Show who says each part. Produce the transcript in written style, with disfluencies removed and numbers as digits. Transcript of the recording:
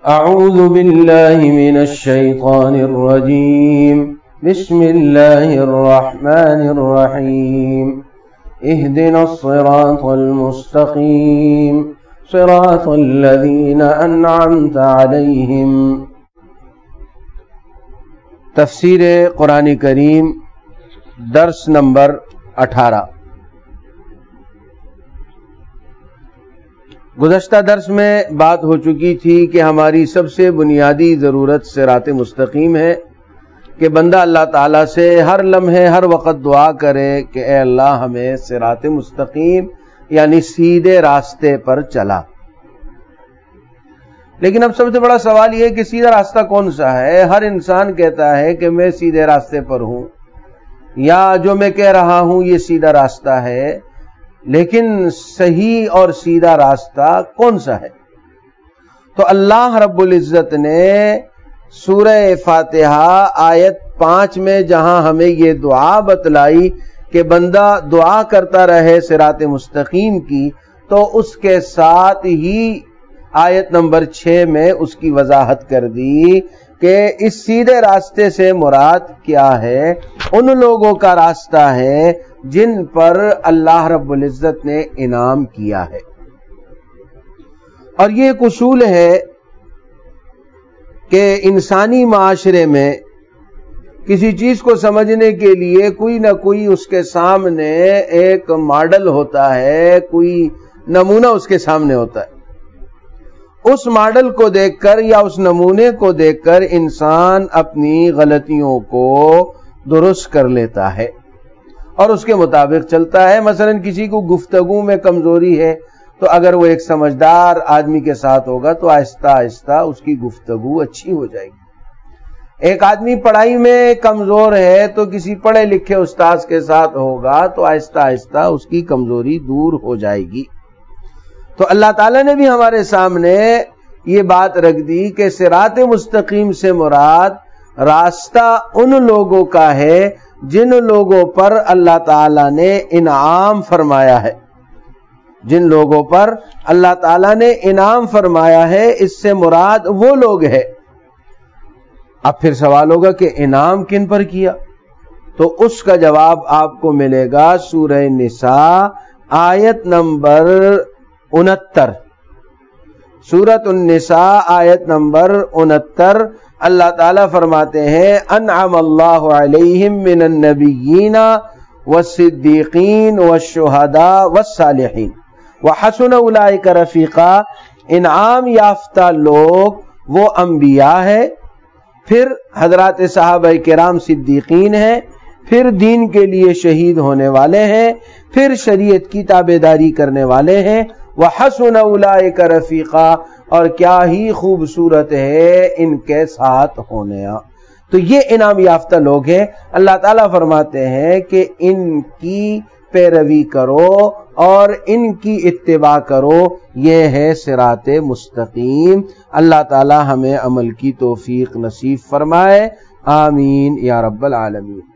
Speaker 1: اعوذ باللہ من الشیطان الرجیم بسم اللہ الرحمن الرحیم اهدنا الصراط المستقیم صراط الذین انعمت علیہم۔ تفسیر قرآن کریم درس نمبر 18۔ گزشتہ درس میں بات ہو چکی تھی کہ ہماری سب سے بنیادی ضرورت صراط مستقیم ہے کہ بندہ اللہ تعالیٰ سے ہر لمحے ہر وقت دعا کرے کہ اے اللہ ہمیں صراط مستقیم یعنی سیدھے راستے پر چلا۔ لیکن اب سب سے بڑا سوال یہ کہ سیدھا راستہ کون سا ہے؟ ہر انسان کہتا ہے کہ میں سیدھے راستے پر ہوں، یا جو میں کہہ رہا ہوں یہ سیدھا راستہ ہے، لیکن صحیح اور سیدھا راستہ کون سا ہے؟ تو اللہ رب العزت نے سورہ فاتحہ آیت 5 میں جہاں ہمیں یہ دعا بتلائی کہ بندہ دعا کرتا رہے صراط مستقیم کی، تو اس کے ساتھ ہی آیت نمبر 6 میں اس کی وضاحت کر دی کہ اس سیدھے راستے سے مراد کیا ہے۔ ان لوگوں کا راستہ ہے جن پر اللہ رب العزت نے انعام کیا ہے، اور یہ ایک اصول ہے کہ انسانی معاشرے میں کسی چیز کو سمجھنے کے لیے کوئی نہ کوئی اس کے سامنے ایک ماڈل ہوتا ہے، کوئی نمونہ اس کے سامنے ہوتا ہے۔ اس ماڈل کو دیکھ کر یا اس نمونے کو دیکھ کر انسان اپنی غلطیوں کو درست کر لیتا ہے اور اس کے مطابق چلتا ہے۔ مثلا کسی کو گفتگو میں کمزوری ہے تو اگر وہ ایک سمجھدار آدمی کے ساتھ ہوگا تو آہستہ آہستہ اس کی گفتگو اچھی ہو جائے گی۔ ایک آدمی پڑھائی میں کمزور ہے تو کسی پڑھے لکھے استاذ کے ساتھ ہوگا تو آہستہ آہستہ اس کی کمزوری دور ہو جائے گی۔ تو اللہ تعالیٰ نے بھی ہمارے سامنے یہ بات رکھ دی کہ صراط مستقیم سے مراد راستہ ان لوگوں کا ہے جن لوگوں پر اللہ تعالیٰ نے انعام فرمایا ہے، جن لوگوں پر اللہ تعالیٰ نے انعام فرمایا ہے، اس سے مراد وہ لوگ ہیں۔ اب پھر سوال ہوگا کہ انعام کن پر کیا؟ تو اس کا جواب آپ کو ملے گا سورہ نساء آیت نمبر 69۔ سورۃ النساء آیت نمبر 69 اللہ تعالیٰ فرماتے ہیں انعم اللہ علیہم من النبیین والصدیقین والشہداء والصالحین وحسن اولئک رفیقا۔ انعام یافتہ لوگ وہ انبیاء ہے، پھر حضرات صحابہ کرام صدیقین ہیں، پھر دین کے لیے شہید ہونے والے ہیں، پھر شریعت کی تابعداری کرنے والے ہیں، وحسن اولئک رفیقا، اور کیا ہی خوبصورت ہے ان کے ساتھ ہونے۔ تو یہ انعام یافتہ لوگ ہیں۔ اللہ تعالیٰ فرماتے ہیں کہ ان کی پیروی کرو اور ان کی اتباع کرو، یہ ہے صراط مستقیم۔ اللہ تعالیٰ ہمیں عمل کی توفیق نصیب فرمائے، آمین یا رب العالمین۔